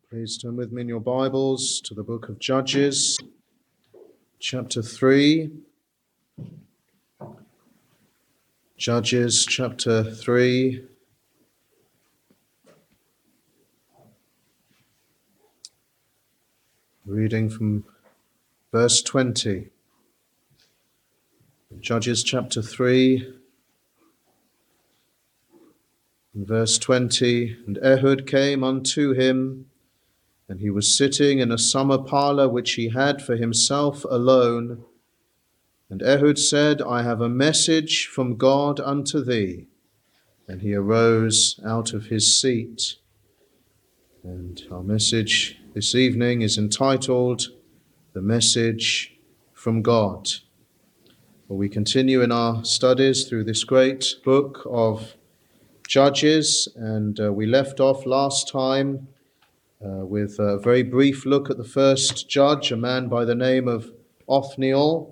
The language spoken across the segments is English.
Please turn with me in your Bibles to the book of Judges, chapter 3. Judges, chapter 3. Reading from verse 20. Judges, chapter 3, and verse 20. And Ehud came unto him, and he was sitting in a summer parlour which he had for himself alone. And Ehud said, I have a message from God unto thee. And he arose out of his seat. And our message this evening is entitled, The Message from God. Well, we continue in our studies through this great book of Judges, and we left off last time with a very brief look at the first judge, a man by the name of Othniel.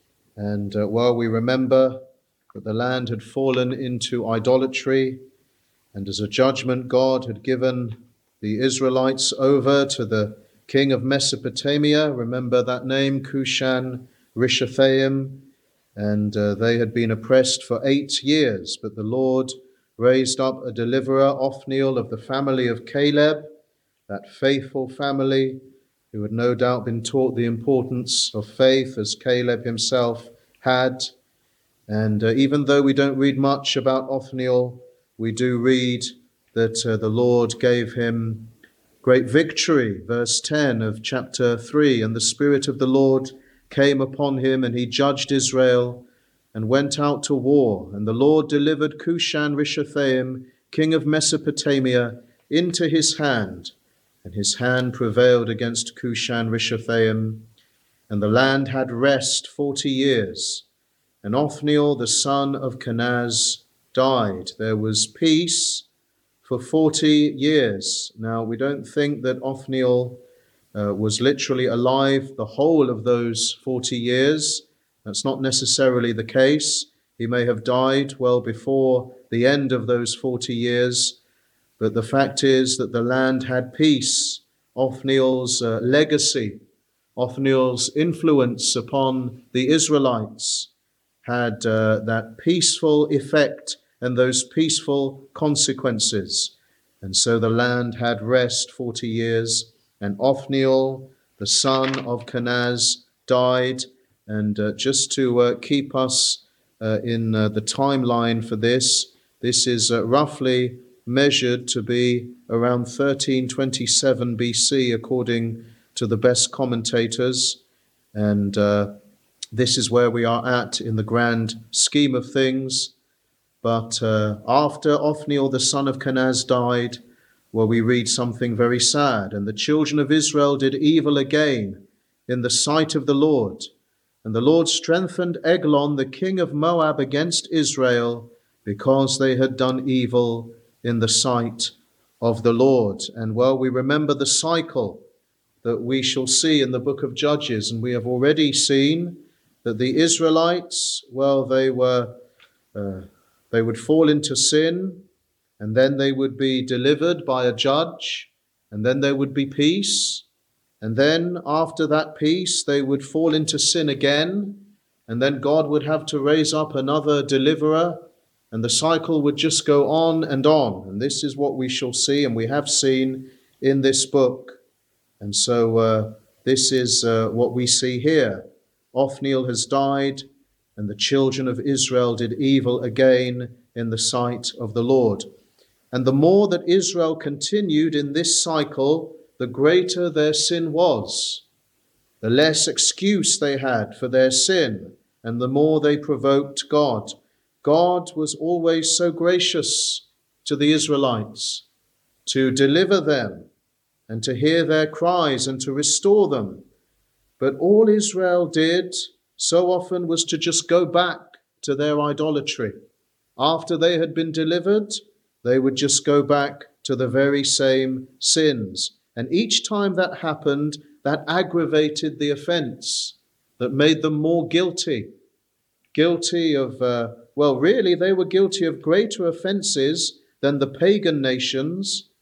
And we remember that the land had fallen into idolatry, and as a judgment, God had given the Israelites over to the king of Mesopotamia. Remember that name, Cushan Rishathaim, and they had been oppressed for 8 years. But the Lord raised up a deliverer, Othniel of the family of Caleb, that faithful family who had no doubt been taught the importance of faith as Caleb himself had. And even though we don't read much about Othniel, we do read that the Lord gave him great victory. Verse 10 of chapter 3, and the Spirit of the Lord came upon him, and he judged Israel and went out to war. And the Lord delivered Cushan Rishathaim, king of Mesopotamia, into his hand. And his hand prevailed against Cushan Rishathaim. And the land had rest 40 years. And Othniel, the son of Kenaz, died. There was peace for 40 years. Now, we don't think that Othniel was literally alive the whole of those 40 years. That's not necessarily the case. He may have died well before the end of those 40 years. But the fact is that the land had peace. Othniel's legacy, Othniel's influence upon the Israelites had that peaceful effect and those peaceful consequences. And so the land had rest 40 years, and Othniel, the son of Kenaz, died. And just to keep us in the timeline for this is roughly measured to be around 1327 BC, according to the best commentators. And this is where we are at in the grand scheme of things. But after Othniel, the son of Kenaz, died, we read something very sad. And the children of Israel did evil again in the sight of the Lord. And the Lord strengthened Eglon, the king of Moab, against Israel, because they had done evil in the sight of the Lord. And we remember the cycle that we shall see in the book of Judges. And we have already seen that the Israelites, they would fall into sin, and then they would be delivered by a judge, and then there would be peace. And then after that peace, they would fall into sin again, and then God would have to raise up another deliverer, and the cycle would just go on and on. And this is what we shall see, and we have seen in this book. And so this is what we see here. Othniel has died, and the children of Israel did evil again in the sight of the Lord. And the more that Israel continued in this cycle, the greater their sin was, the less excuse they had for their sin, and the more they provoked God. God was always so gracious to the Israelites to deliver them and to hear their cries and to restore them. But all Israel did so often was to just go back to their idolatry. After they had been delivered, they would just go back to the very same sins. And each time that happened, that aggravated the offense, that made them more guilty of, really they were guilty of greater offenses than the pagan nations.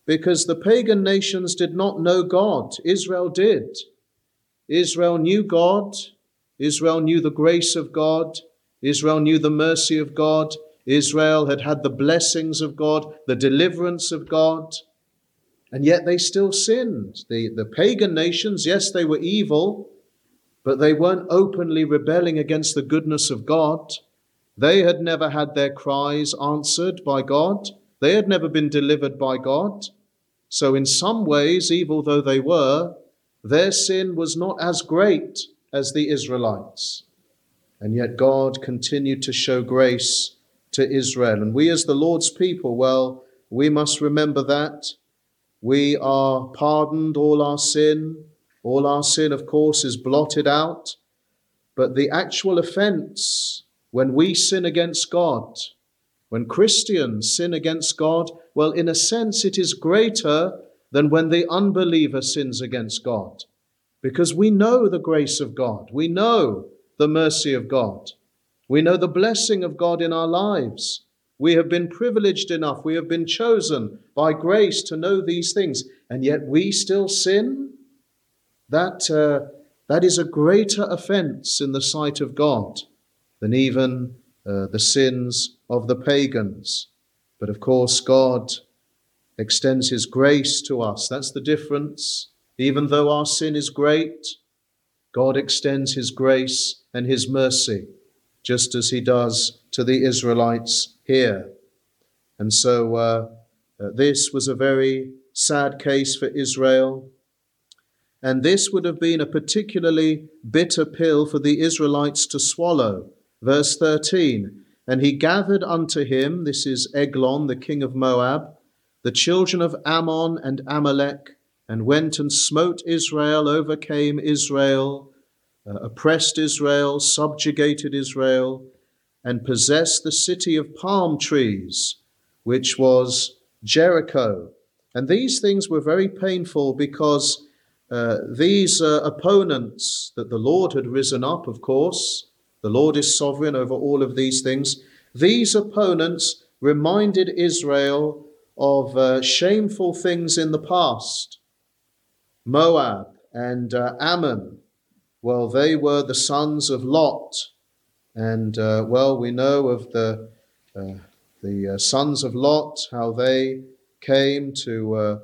because the pagan nations did not know God. Israel did. Israel knew God. Israel knew the grace of God. Israel knew the mercy of God. Israel had had the blessings of God, the deliverance of God, and yet they still sinned. The pagan nations, yes, they were evil, but they weren't openly rebelling against the goodness of God. They had never had their cries answered by God. They had never been delivered by God. So in some ways, evil though they were, their sin was not as great as the Israelites. And yet God continued to show grace to Israel. And we as the Lord's people, well, we must remember that. We are pardoned all our sin. All our sin, of course, is blotted out. But the actual offense, when we sin against God, when Christians sin against God, well, in a sense, it is greater than when the unbeliever sins against God. Because we know the grace of God. We know the mercy of God. We know the blessing of God in our lives. We have been privileged enough. We have been chosen by grace to know these things. And yet we still sin. That is a greater offense in the sight of God than even the sins of the pagans. But of course, God extends his grace to us. That's the difference. Even though our sin is great, God extends his grace and his mercy, just as he does to the Israelites here. And so this was a very sad case for Israel. And this would have been a particularly bitter pill for the Israelites to swallow. Verse 13, and he gathered unto him, this is Eglon, the king of Moab, the children of Ammon and Amalek, and went and smote Israel, overcame Israel, oppressed Israel, subjugated Israel, and possessed the city of palm trees, which was Jericho. And these things were very painful because these opponents that the Lord had risen up, of course, the Lord is sovereign over all of these things. These opponents reminded Israel of shameful things in the past. Moab and Ammon, well, they were the sons of Lot. And, well, we know of the sons of Lot, how they came to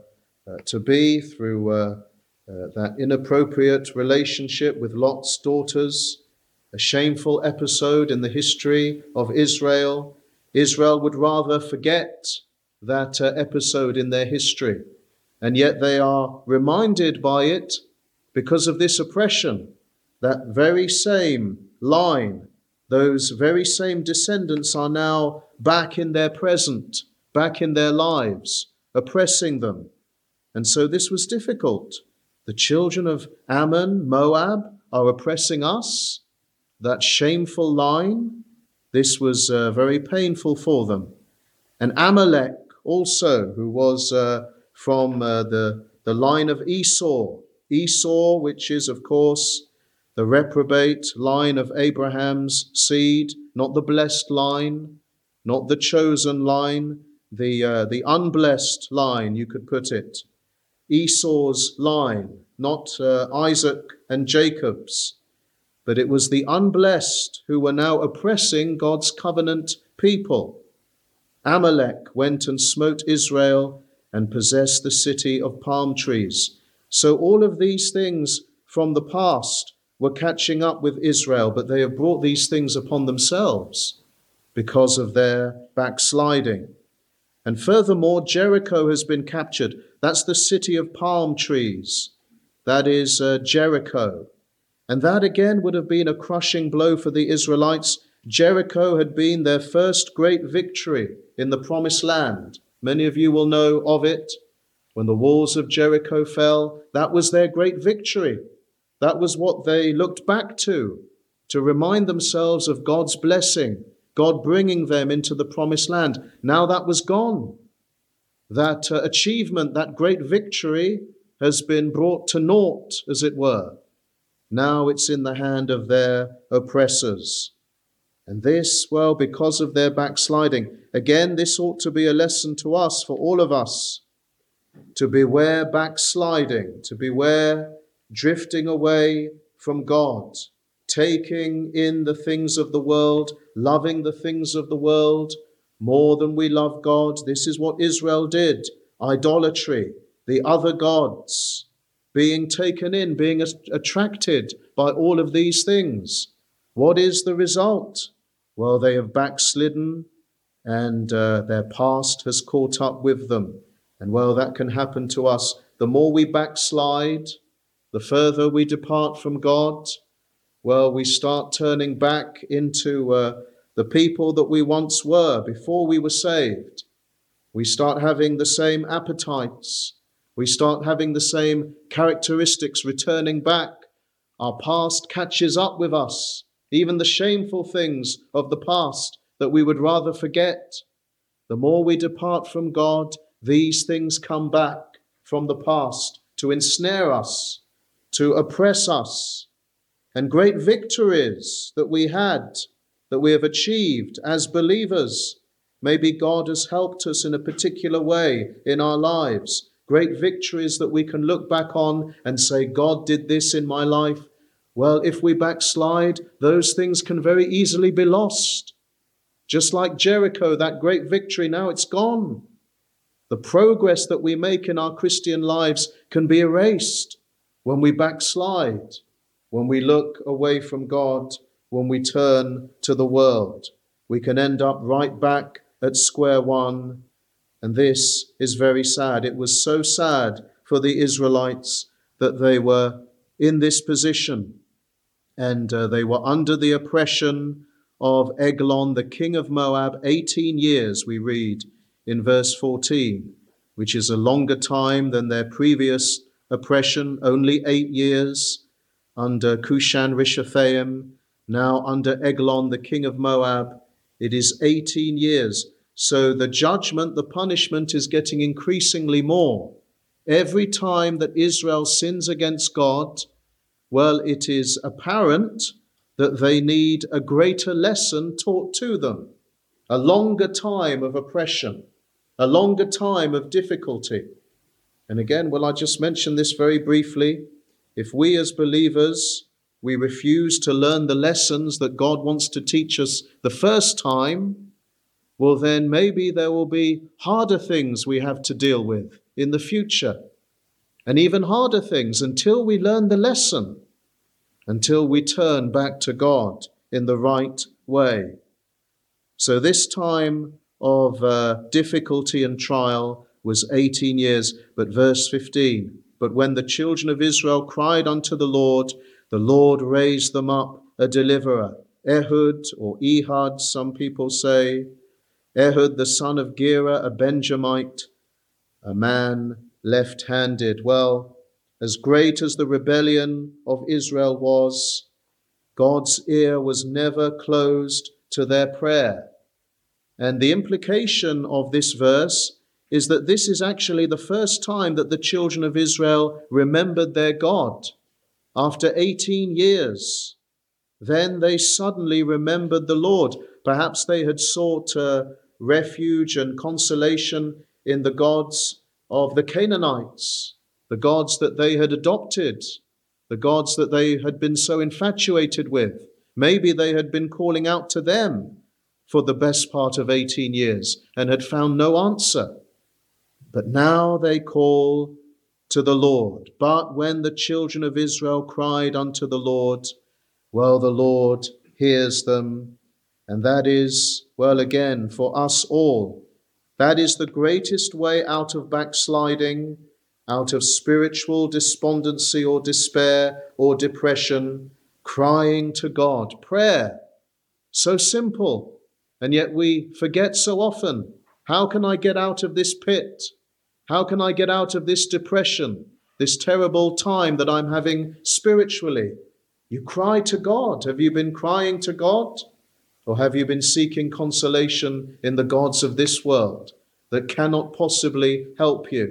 be through that inappropriate relationship with Lot's daughters, a shameful episode in the history of Israel. Israel would rather forget that episode in their history, and yet they are reminded by it because of this oppression. That very same line, those very same descendants are now back in their present, back in their lives, oppressing them. And so this was difficult. The children of Ammon, Moab, are oppressing us. That shameful line, this was very painful for them. And Amalek also, who was from the line of Esau. Esau, which is, of course, the reprobate line of Abraham's seed, not the blessed line, not the chosen line, the unblessed line, you could put it. Esau's line, not Isaac and Jacob's. But it was the unblessed who were now oppressing God's covenant people. Amalek went and smote Israel and possessed the city of palm trees. So all of these things from the past were catching up with Israel, but they have brought these things upon themselves because of their backsliding. And furthermore, Jericho has been captured. That's the city of palm trees. That is Jericho. And that again would have been a crushing blow for the Israelites. Jericho had been their first great victory in the promised land. Many of you will know of it. When the walls of Jericho fell, that was their great victory. That was what they looked back to remind themselves of God's blessing, God bringing them into the promised land. Now that was gone. That achievement, that great victory has been brought to naught, as it were. Now it's in the hand of their oppressors. And this, well, because of their backsliding. Again, this ought to be a lesson to us, for all of us. to beware backsliding, to beware drifting away from God, taking in the things of the world, loving the things of the world more than we love God. This is what Israel did. Idolatry, the other gods, being taken in, being attracted by all of these things. What is the result? Well, they have backslidden, and their past has caught up with them. And well, that can happen to us. The more we backslide, the further we depart from God, well, we start turning back into the people that we once were before we were saved. We start having the same appetites. We start having the same characteristics returning back. Our past catches up with us, even the shameful things of the past that we would rather forget. The more we depart from God, these things come back from the past to ensnare us, to oppress us. And great victories that we had, that we have achieved as believers, maybe God has helped us in a particular way in our lives. Great victories that we can look back on and say, God did this in my life. Well, if we backslide, those things can very easily be lost. Just like Jericho, that great victory, now it's gone. The progress that we make in our Christian lives can be erased when we backslide, when we look away from God, when we turn to the world. We can end up right back at square one. And this is very sad. It was so sad for the Israelites that they were in this position. And they were under the oppression of Eglon, the king of Moab, 18 years, we read in verse 14, which is a longer time than their previous oppression, only 8 years under Cushan-Rishathaim, now under Eglon, the king of Moab. It is 18 years. So the judgment, the punishment is getting increasingly more. Every time that Israel sins against God, well, it is apparent that they need a greater lesson taught to them, a longer time of oppression, a longer time of difficulty. And again, well, I just mention this very briefly. If we as believers, we refuse to learn the lessons that God wants to teach us the first time, well, then maybe there will be harder things we have to deal with in the future, and even harder things until we learn the lesson, until we turn back to God in the right way. So this time of difficulty and trial was 18 years, but verse 15, but when the children of Israel cried unto the Lord raised them up a deliverer, Ehud or Ehud, some people say, Ehud the son of Gera, a Benjamite, a man left-handed. Well, as great as the rebellion of Israel was, God's ear was never closed to their prayer. And the implication of this verse is that this is actually the first time that the children of Israel remembered their God. After 18 years, then they suddenly remembered the Lord. Perhaps they had sought refuge and consolation in the gods of the Canaanites, the gods that they had adopted, the gods that they had been so infatuated with. Maybe they had been calling out to them for the best part of 18 years and had found no answer. But now they call to the Lord. But when the children of Israel cried unto the Lord, well, the Lord hears them. And that is, well, again, for us all, that is the greatest way out of backsliding, out of spiritual despondency or despair or depression, crying to God. Prayer, so simple, and yet we forget so often. How can I get out of this pit? How can I get out of this depression, this terrible time that I'm having spiritually? You cry to God. Have you been crying to God? Or have you been seeking consolation in the gods of this world that cannot possibly help you?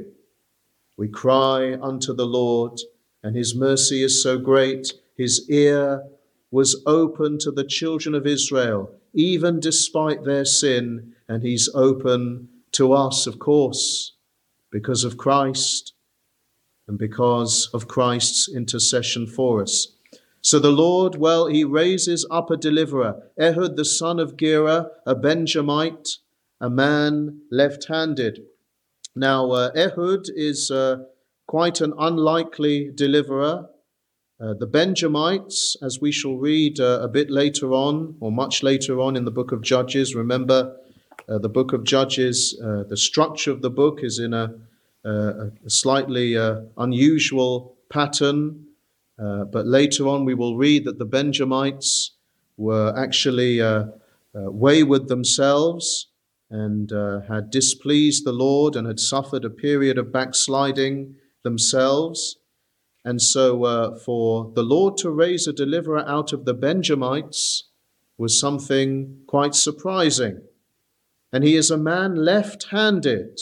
We cry unto the Lord, and his mercy is so great. His ear was open to the children of Israel, even despite their sin, and he's open to us, of course. because of Christ and because of Christ's intercession for us. So the Lord, well, he raises up a deliverer, Ehud the son of Gera, a Benjamite, a man left-handed. Now, Ehud is quite an unlikely deliverer. The Benjamites, as we shall read a bit later on, or much later on in the book of Judges, remember the book of Judges, the structure of the book is in a slightly unusual pattern. But later on we will read that the Benjamites were actually wayward themselves and had displeased the Lord and had suffered a period of backsliding themselves. And so for the Lord to raise a deliverer out of the Benjamites was something quite surprising. And he is a man left-handed.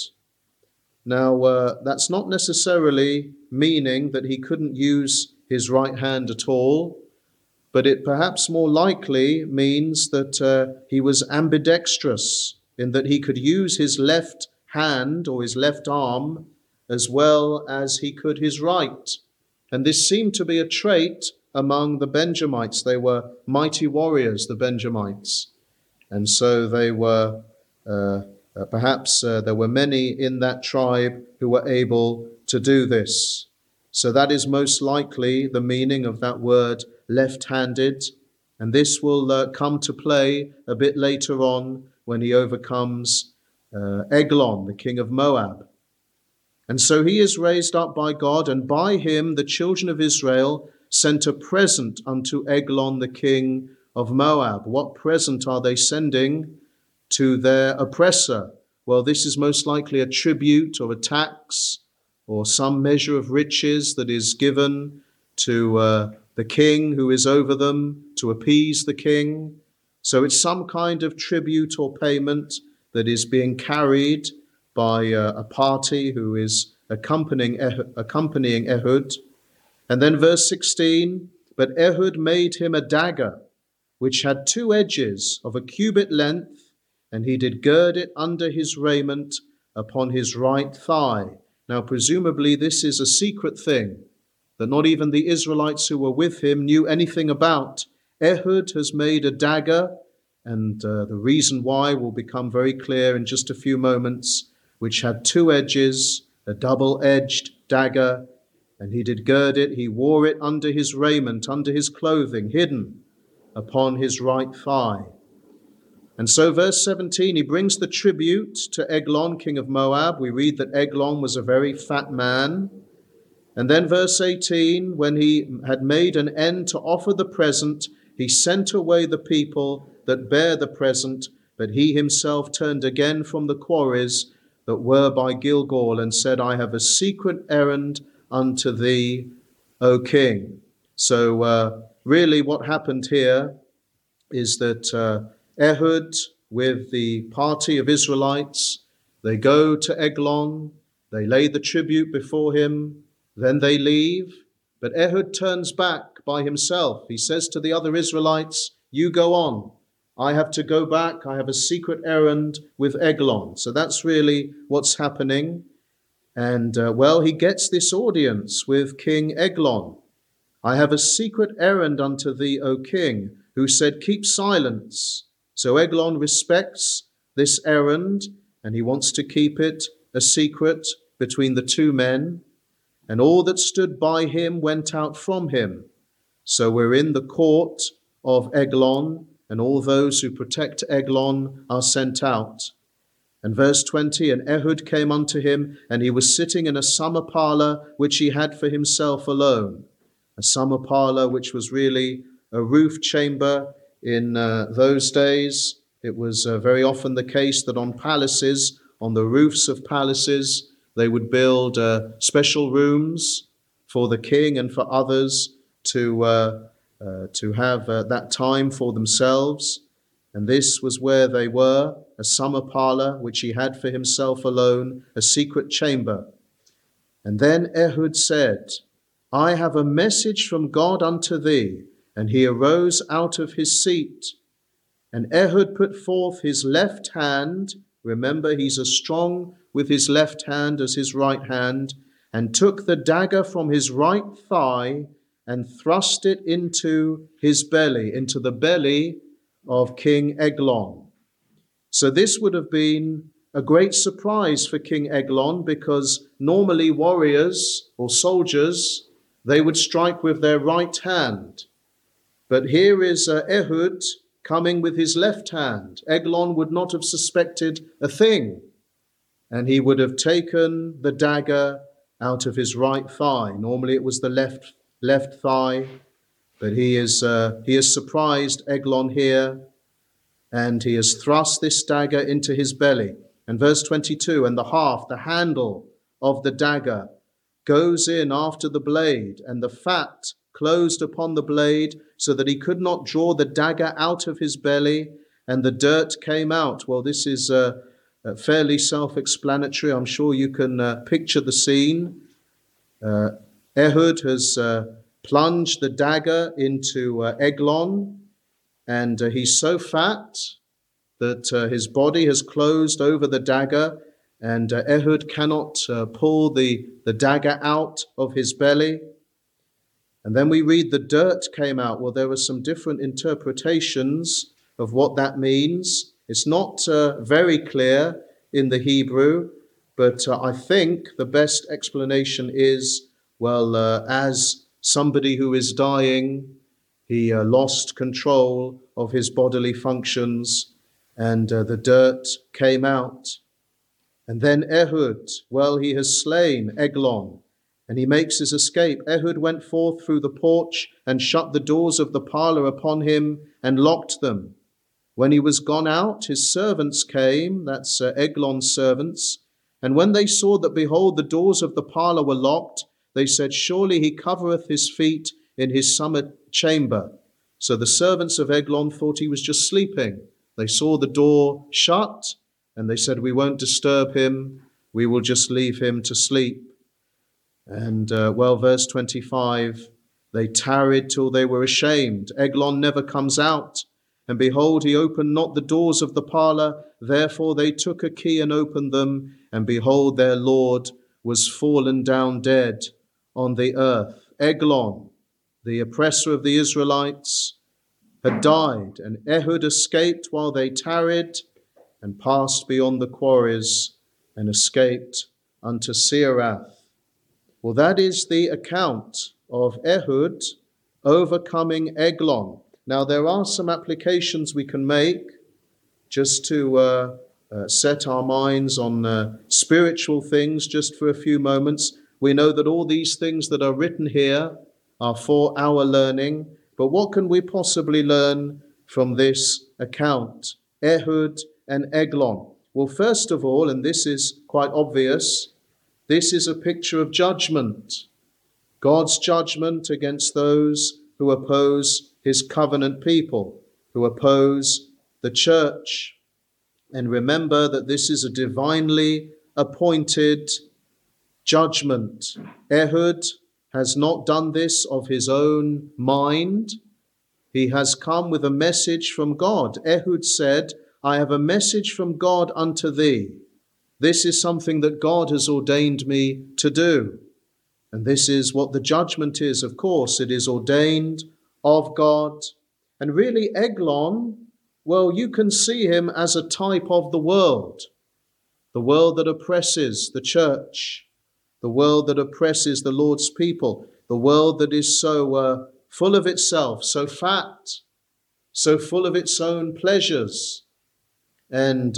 Now, that's not necessarily meaning that he couldn't use his right hand at all, but it perhaps more likely means that he was ambidextrous, in that he could use his left hand or his left arm as well as he could his right. And this seemed to be a trait among the Benjamites. They were mighty warriors, the Benjamites. And so they were, perhaps there were many in that tribe who were able to do this. So that is most likely the meaning of that word left-handed. And this will come to play a bit later on when he overcomes Eglon, the king of Moab. And so he is raised up by God, and by him the children of Israel sent a present unto Eglon, the king of Moab. What present are they sending to their oppressor? Well, this is most likely a tribute or a tax or some measure of riches that is given to the king who is over them to appease the king. So it's some kind of tribute or payment that is being carried by a party who is accompanying Ehud. And then verse 16, but Ehud made him a dagger, which had 2 edges of a cubit length, and he did gird it under his raiment upon his right thigh. Now, presumably this is a secret thing that not even the Israelites who were with him knew anything about. Ehud has made a dagger, and the reason why will become very clear in just a few moments, which had 2 edges, a double-edged dagger, and he did gird it, he wore it under his raiment, under his clothing, hidden upon his right thigh. And so verse 17, he brings the tribute to Eglon, king of Moab. We read that Eglon was a very fat man. And then verse 18, when he had made an end to offer the present, he sent away the people that bare the present, but he himself turned again from the quarries that were by Gilgal, and said, I have a secret errand unto thee, O king. So really what happened here is that Ehud, with the party of Israelites, they go to Eglon, they lay the tribute before him, then they leave. But Ehud turns back by himself. He says to the other Israelites, you go on. I have to go back. I have a secret errand with Eglon. So that's really what's happening. And well, he gets this audience with King Eglon. I have a secret errand unto thee, O king, who said, keep silence. So Eglon respects this errand, and he wants to keep it a secret between the 2 men. And all that stood by him went out from him. So we're in the court of Eglon, and all those who protect Eglon are sent out. And verse 20, and Ehud came unto him, and he was sitting in a summer parlour which he had for himself alone. A summer parlour which was really a roof chamber in those days. It was very often the case that on palaces, on the roofs of palaces, they would build special rooms for the king and for others to have that time for themselves. And this was where they were, a summer parlour which he had for himself alone, a secret chamber. And then Ehud said, I have a message from God unto thee. And he arose out of his seat. And Ehud put forth his left hand. Remember, he's a strong with his left hand as his right hand, and took the dagger from his right thigh and thrust it into his belly, into the belly of King Eglon. So this would have been a great surprise for King Eglon, because normally warriors or soldiers, they would strike with their right hand. But here is Ehud coming with his left hand. Eglon would not have suspected a thing, and he would have taken the dagger out of his right thigh. Normally it was the left thigh, but he has surprised Eglon here, and he has thrust this dagger into his belly. And verse 22, and the handle of the dagger goes in after the blade, and the fat closed upon the blade, so that he could not draw the dagger out of his belly, and the dirt came out. Well, this is fairly self-explanatory. I'm sure you can picture the scene. Ehud has plunged the dagger into Eglon, and he's so fat that his body has closed over the dagger, and Ehud cannot pull the dagger out of his belly. And then we read the dirt came out. Well, there are some different interpretations of what that means. It's not very clear in the Hebrew, but I think the best explanation is, well, as somebody who is dying, he lost control of his bodily functions, and the dirt came out. And then Ehud, well, he has slain Eglon, and he makes his escape. Ehud went forth through the porch and shut the doors of the parlor upon him and locked them. When he was gone out, his servants came, that's Eglon's servants, and when they saw that, behold, the doors of the parlor were locked, they said, surely he covereth his feet in his summer chamber. So the servants of Eglon thought he was just sleeping. They saw the door shut, and they said, we won't disturb him, we will just leave him to sleep. And verse 25, they tarried till they were ashamed. Eglon never comes out. And behold, he opened not the doors of the parlor. Therefore they took a key and opened them. And behold, their Lord was fallen down dead on the earth. Eglon, the oppressor of the Israelites, had died. And Ehud escaped while they tarried, and passed beyond the quarries, and escaped unto Seirath. Well, that is the account of Ehud overcoming Eglon. Now, there are some applications we can make just to set our minds on spiritual things just for a few moments. We know that all these things that are written here are for our learning, but what can we possibly learn from this account? Ehud and Eglon. Well, first of all, and this is quite obvious, this is a picture of judgment. God's judgment against those who oppose his covenant people, who oppose the church. And remember that this is a divinely appointed judgment. Ehud has not done this of his own mind. He has come with a message from God. Ehud said, I have a message from God unto thee. This is something that God has ordained me to do. And this is what the judgment is, of course. It is ordained of God. And really, Eglon, well, you can see him as a type of the world that oppresses the church, the world that oppresses the Lord's people, the world that is so full of itself, so fat, so full of its own pleasures, and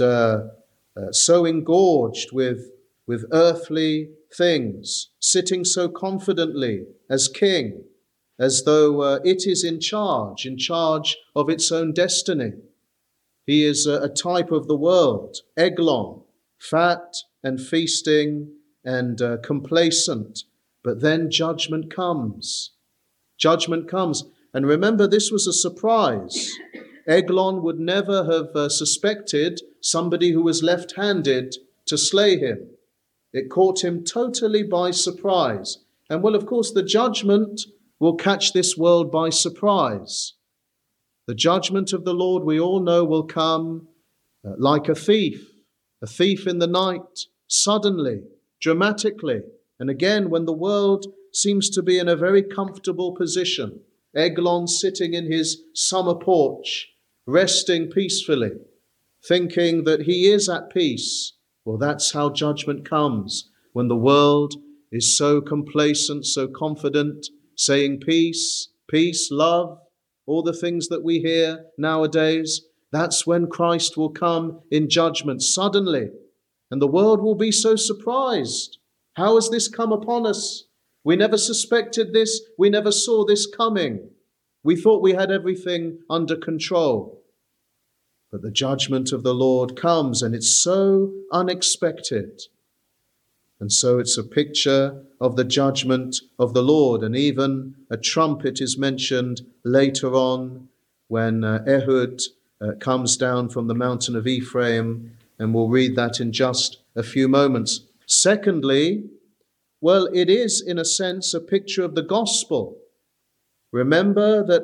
so engorged with earthly things, sitting so confidently as king, as though it is in charge of its own destiny. He is a type of the world, Eglon, fat and feasting and complacent. But then judgment comes. Judgment comes. And remember, this was a surprise. Eglon would never have suspected somebody who was left-handed to slay him. It caught him totally by surprise. And well, of course, the judgment will catch this world by surprise. The judgment of the Lord, we all know, will come like a thief in the night. suddenly, dramatically. And again, when the world seems to be in a very comfortable position, Eglon sitting in his summer porch, resting peacefully, thinking that he is at peace. Well, that's how judgment comes, when the world is so complacent, so confident, saying peace, peace, love, all the things that we hear nowadays. That's when Christ will come in judgment suddenly. And the world will be so surprised. How has this come upon us? We never suspected this. We never saw this coming. We thought we had everything under control. But the judgment of the Lord comes, and it's so unexpected. And so it's a picture of the judgment of the Lord. And even a trumpet is mentioned later on when Ehud comes down from the mountain of Ephraim, and we'll read that in just a few moments. Secondly, well, it is in a sense a picture of the gospel. Remember that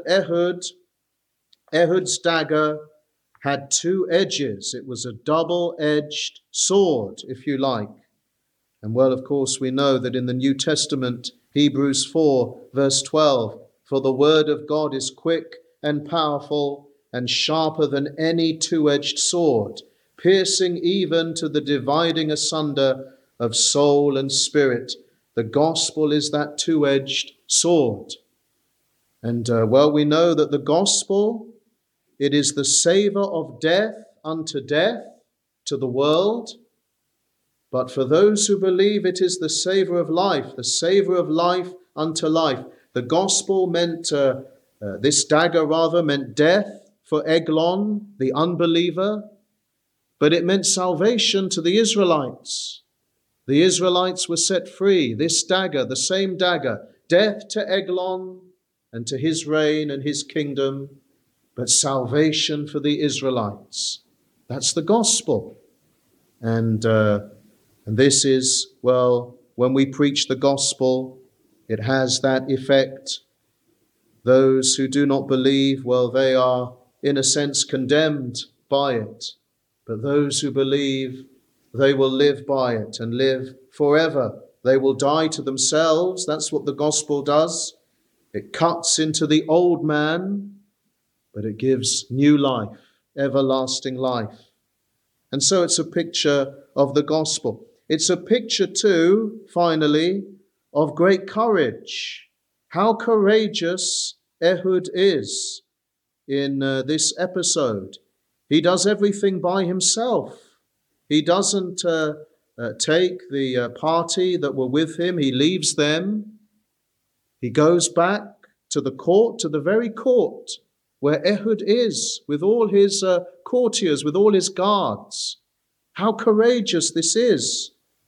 Ehud's dagger had two edges. It was a double-edged sword, if you like. And well, of course, we know that in the New Testament, Hebrews 4, verse 12, for the word of God is quick and powerful and sharper than any two-edged sword, piercing even to the dividing asunder of soul and spirit. The gospel is that two-edged sword. And well, we know that the gospel, it is the savor of death unto death to the world. But for those who believe, it is the savor of life unto life. The gospel meant, this dagger rather, meant death for Eglon, the unbeliever, but it meant salvation to the Israelites. The Israelites were set free. This dagger, the same dagger, death to Eglon and to his reign and his kingdom, but salvation for the Israelites. That's the gospel. And this is, well, when we preach the gospel, it has that effect. Those who do not believe, well, they are in a sense condemned by it. But those who believe, they will live by it and live forever. They will die to themselves. That's what the gospel does. It cuts into the old man, but it gives new life, everlasting life. And so it's a picture of the gospel. It's a picture too, finally, of great courage. How courageous Ehud is in this episode. He does everything by himself. He doesn't take the party that were with him. He leaves them. He goes back to the court, to the very court where Ehud is, with all his courtiers, with all his guards. How courageous this is.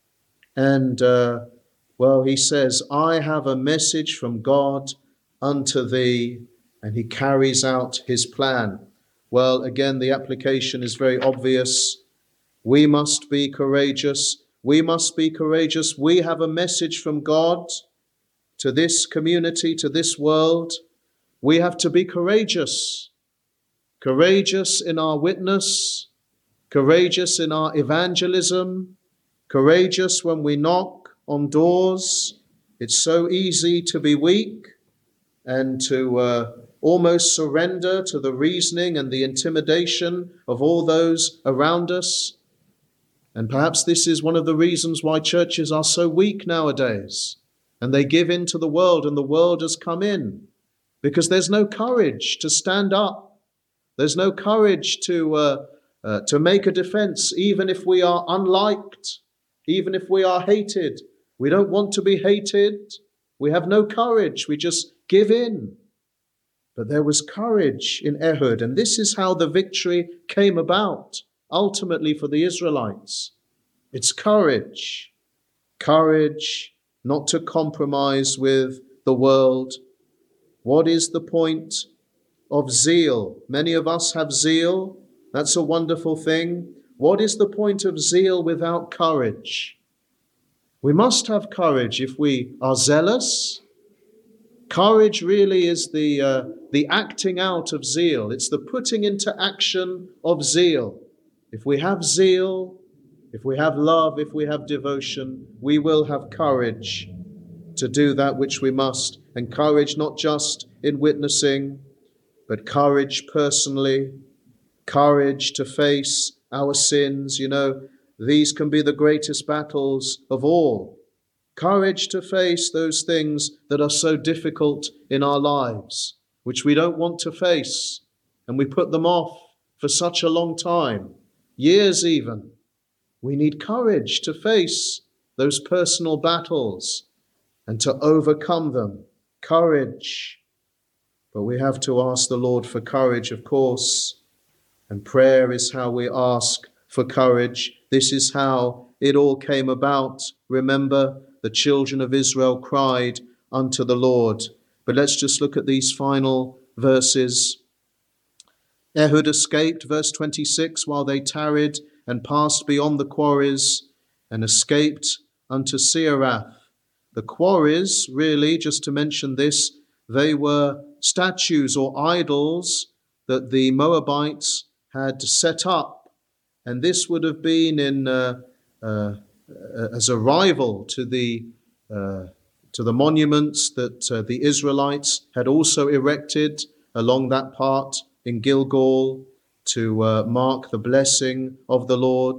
And, well, he says, I have a message from God unto thee, and he carries out his plan. Well, again, the application is very obvious. We must be courageous. We must be courageous. We have a message from God to this community, to this world. We have to be courageous. Courageous in our witness, courageous in our evangelism, courageous when we knock on doors. It's so easy to be weak and to almost surrender to the reasoning and the intimidation of all those around us. And perhaps this is one of the reasons why churches are so weak nowadays, and they give in to the world, and the world has come in, because there's no courage to stand up. There's no courage to make a defense, even if we are unliked, even if we are hated. We don't want to be hated. We have no courage. We just give in. But there was courage in Ehud, and this is how the victory came about, ultimately for the Israelites. It's courage. Courage not to compromise with the world. What is the point of zeal? Many of us have zeal. That's a wonderful thing. What is the point of zeal without courage? We must have courage if we are zealous. Courage really is the acting out of zeal. It's the putting into action of zeal. If we have zeal, if we have love, if we have devotion, we will have courage to do that which we must. And courage not just in witnessing, but courage personally, courage to face our sins. You know, these can be the greatest battles of all. Courage to face those things that are so difficult in our lives, which we don't want to face, and we put them off for such a long time, years even. We need courage to face those personal battles and to overcome them. Courage. But we have to ask the Lord for courage, of course, and prayer is how we ask for courage. This is how it all came about. Remember, the children of Israel cried unto the Lord. But let's just look at these final verses. Ehud escaped, verse 26, while they tarried and passed beyond the quarries and escaped unto Seirath. The quarries, really, just to mention this, they were statues or idols that the Moabites had set up. And this would have been as a rival to the monuments that the Israelites had also erected along that part in Gilgal to mark the blessing of the Lord.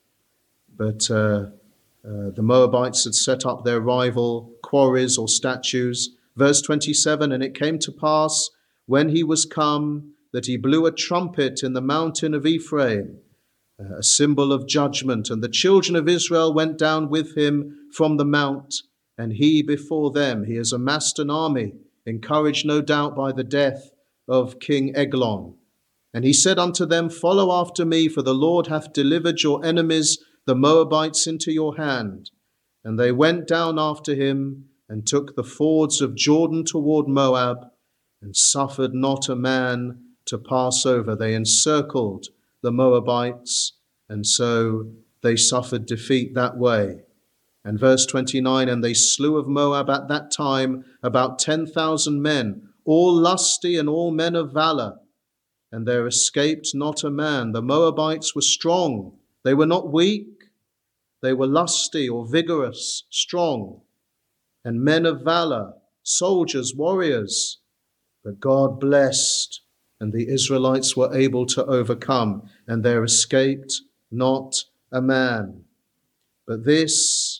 But the Moabites had set up their rival quarries or statues. Verse 27, and it came to pass when he was come that he blew a trumpet in the mountain of Ephraim, a symbol of judgment. And the children of Israel went down with him from the mount, and he before them. He has amassed an army, encouraged no doubt by the death of King Eglon. And he said unto them, follow after me, for the Lord hath delivered your enemies, the Moabites, into your hand. And they went down after him, and took the fords of Jordan toward Moab, and suffered not a man to pass over. They encircled the Moabites, and so they suffered defeat that way. And verse 29, and they slew of Moab at that time about 10,000 men, all lusty and all men of valor, and there escaped not a man. The Moabites were strong. They were not weak. They were lusty or vigorous, strong, and men of valor, soldiers, warriors. But God blessed, and the Israelites were able to overcome, and there escaped not a man. But this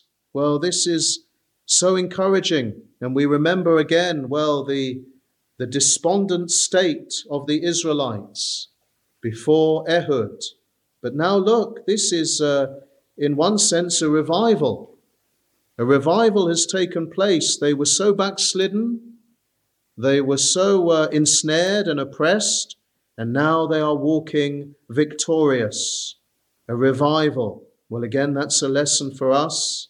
is so encouraging. And we remember again, the despondent state of the Israelites before Ehud. But now look, this is in one sense a revival. A revival has taken place. They were so backslidden, they were so ensnared and oppressed, and now they are walking victorious. A revival. Well, again, that's a lesson for us.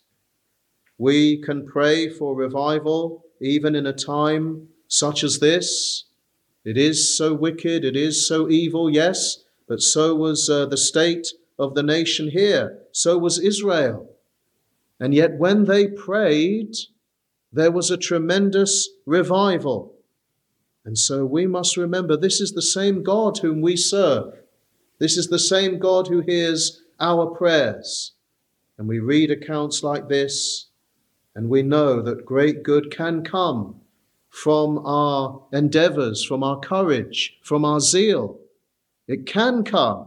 We can pray for revival even in a time such as this. It is so wicked, it is so evil, yes, but so was the state of the nation here. So was Israel. And yet when they prayed, there was a tremendous revival. And so we must remember this is the same God whom we serve. This is the same God who hears our prayers. And we read accounts like this, and we know that great good can come from our endeavors, from our courage, from our zeal. It can come.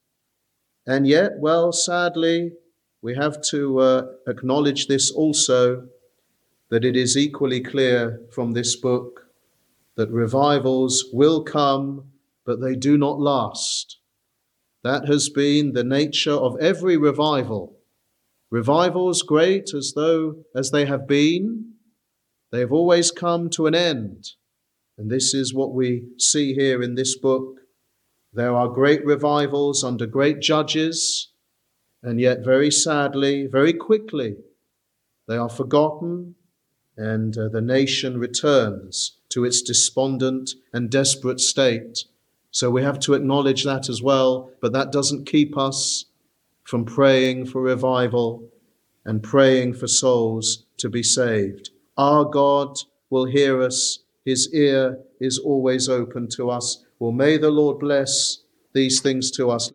And yet, sadly, we have to acknowledge this also, that it is equally clear from this book that revivals will come, but they do not last. That has been the nature of every revival. Revivals, great as they have been, they have always come to an end. And this is what we see here in this book. There are great revivals under great judges, and yet very sadly, very quickly, they are forgotten, and the nation returns to its despondent and desperate state. So we have to acknowledge that as well, but that doesn't keep us from praying for revival and praying for souls to be saved. Our God will hear us. His ear is always open to us. Well, may the Lord bless these things to us.